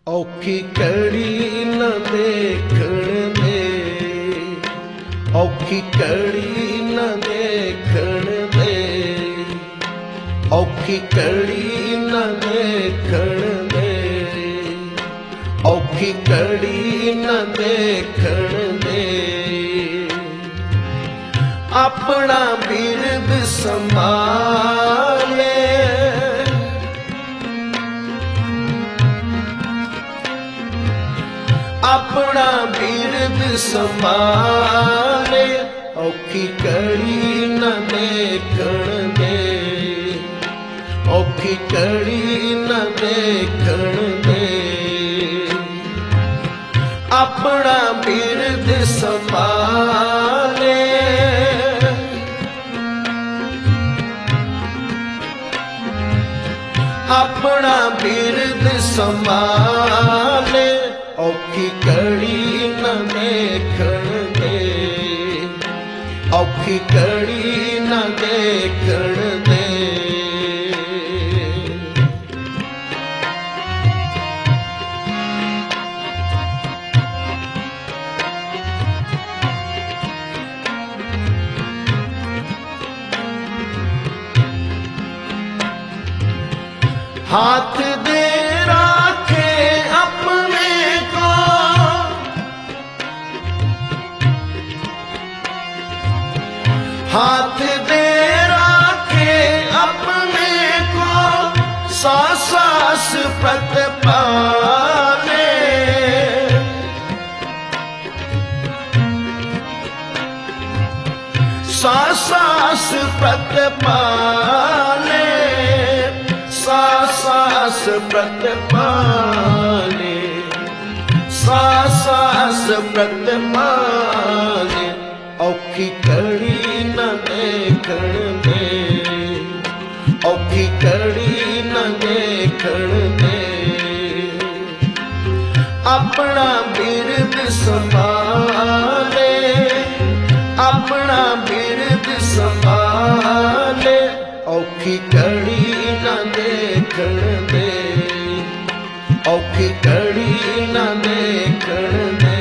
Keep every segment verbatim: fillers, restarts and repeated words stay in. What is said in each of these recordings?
औखी कड़ी न देखण दे, औखी कड़ी न देखण दे, औखी कड़ी न देखण दे, औखी कड़ी न देखण दे। अपना बिरद संभाले, अपना बिरद संभाले, औखी कड़ी न देखण दे, औखी कड़ी न देखण दे। अपना बिरद संभाले, अपना बिरद संभाले, औखी कड़ी न देखण दे, औखी कड़ी न देखण दे। हाथ दे राखे अपने को, हाथ दे राखे अपने को, सास सास प्रतिपाले, सास सास प्रतिपाले, सास सास प्रतिपाले, सास सास प्रतिपाले। औखी कड़ी न देखण दे, औखी कड़ी न देखण दे। अपना बिरद संभाले, अपना बिरद संभाले, औखी कड़ी न देखण दे, औखी कड़ी न देखण दे।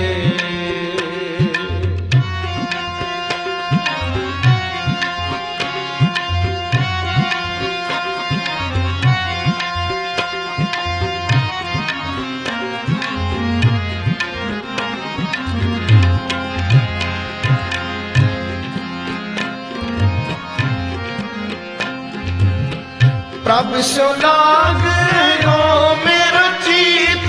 प्रभ सो लाग रो मेरा चीत,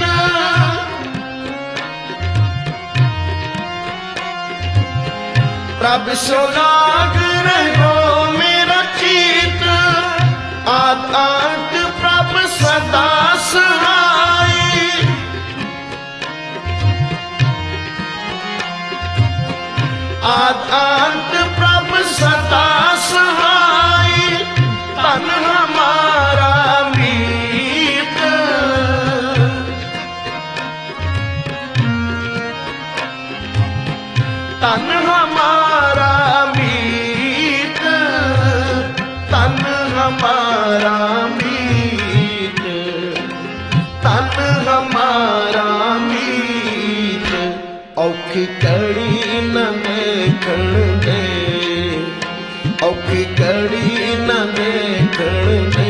प्रभ सो लाग रो मेरा चीत। आद अंत प्रभ सदा सहाय, आद अंत प्रभ सदा सहाय। तन हमारा मीत, तन हमारा मीत, तन हमारा मीत, तन हमारा मीत। औखी कड़ी न देखण दे, औखी कड़ी न देखण दे।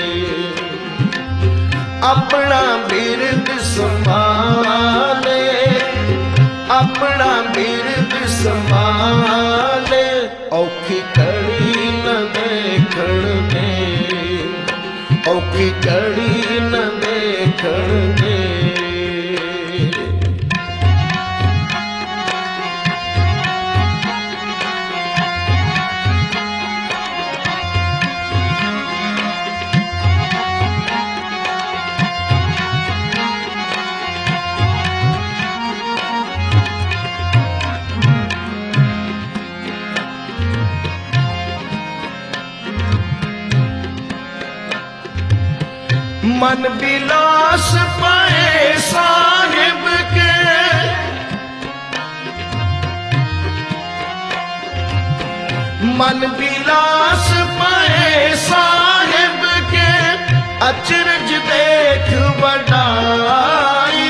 अपना बिरद संभाले, अपना बिरद संभाले, औखी कड़ी न देखण दे, औखी कड़ी न देखण दे। मन बिलास पाए साहिब के, मन बिलास पाए साहिब के। अचरज देख बड़ाई,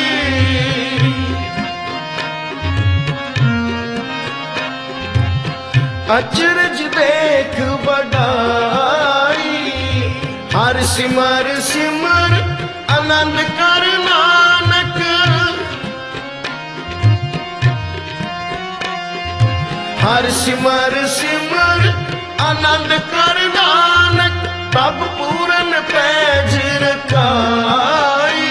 अचरज देख वडाई हर सिमर सिमर आनंद कर नानक हर सिमर सिमर आनंद कर नानक प्रभ पूरन पैज रखाई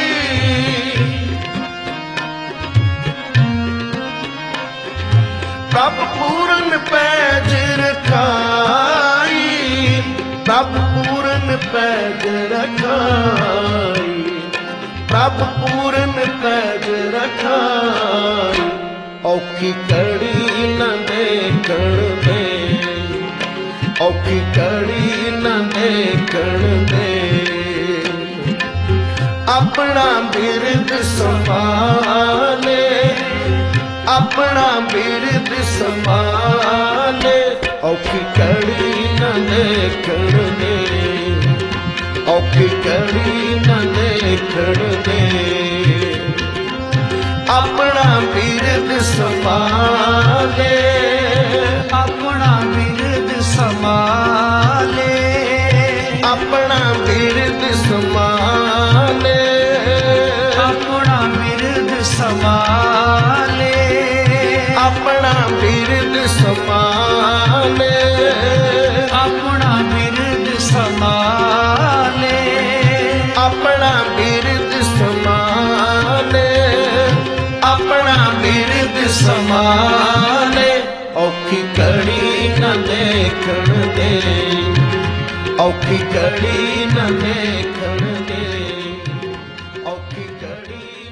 प्रभ पूरन पैज रखाई प्रभ पूरन पैज रखाई प्रभ पूरन पैज रखाई औखी कड़ी न देखण दे औखी कड़ी न देखण दे अपना बिरद संभाले अपना बिरद संभाले औखी कड़ी न देखण दे औखी कड़ी न देखण दे अपना बिरद संभाले अपना बिरद संभाले अपना बिरद संभाले अपना बिरद संभाले अपना बिरद संभाले अपना बिरद संभाले अपना बिरद संभाले अपना बिरद संभाले औखी कड़ी न देखण दे औखी कड़ी न देखण दे औखी कड़ी